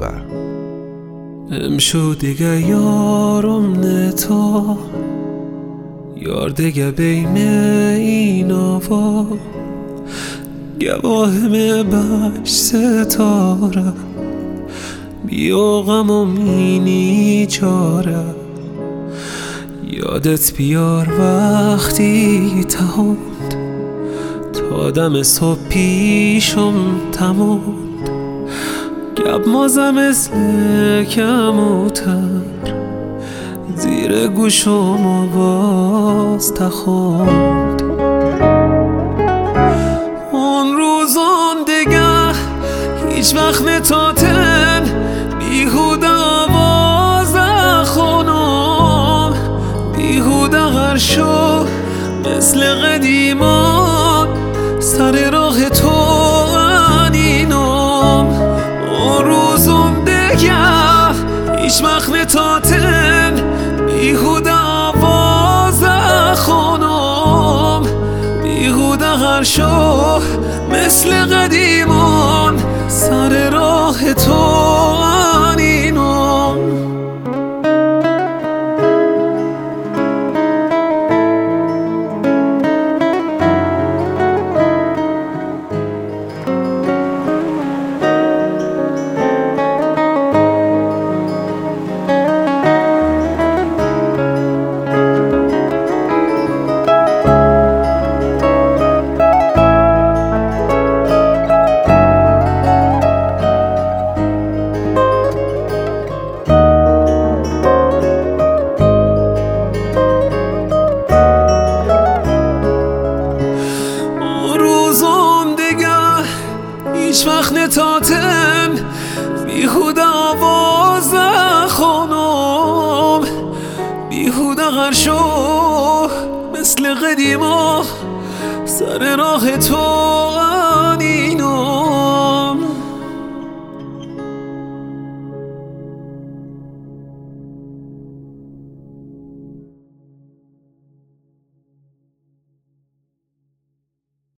دلبر. امشو دیگه یارم نتا یار دیگه بین این آوا گواهم بش ستاره بیا غمم اینی چاره یادت بیار وقتی تهاند تا دم صبح پیشم تماند گب مازه مثل کموتر زیر گوشم آواز تخوند اون روزان دیگه هیچ وقت نتاتن بیهوده آواز خونم بیهوده غرشو مثل قدیمان سر راه تو انینم اون روزان دیگه هیچ وقت نتاتن بیهوده آواز خونم بیهوده غرشو مثل قدیمان سر راه تو انینم هیچ وقت نتاتن بیهوده آواز خونم بیهوده غرشو مثل قدیما سر راه تو